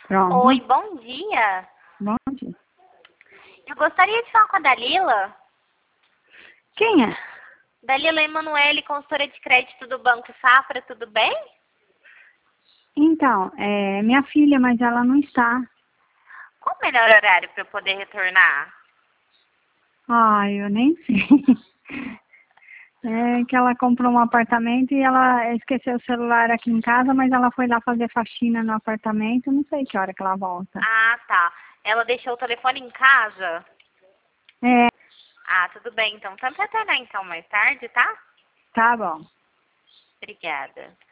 Pronto. Oi, bom dia. Bom dia. Eu gostaria de falar com a Dalila. Quem é? Dalila Emanuele, consultora de crédito do Banco Safra, tudo bem? Então, é minha filha, mas ela não está. Qual o melhor horário para eu poder retornar? Ai, eu nem sei. É que ela comprou um apartamento e ela esqueceu o celular aqui em casa, mas ela foi lá fazer faxina no apartamento, não sei que hora que ela volta. Ah, tá. Ela deixou o telefone em casa? É, Ah, tudo bem, então. Tenta retornar então mais tarde, tá? tá bom. Obrigada.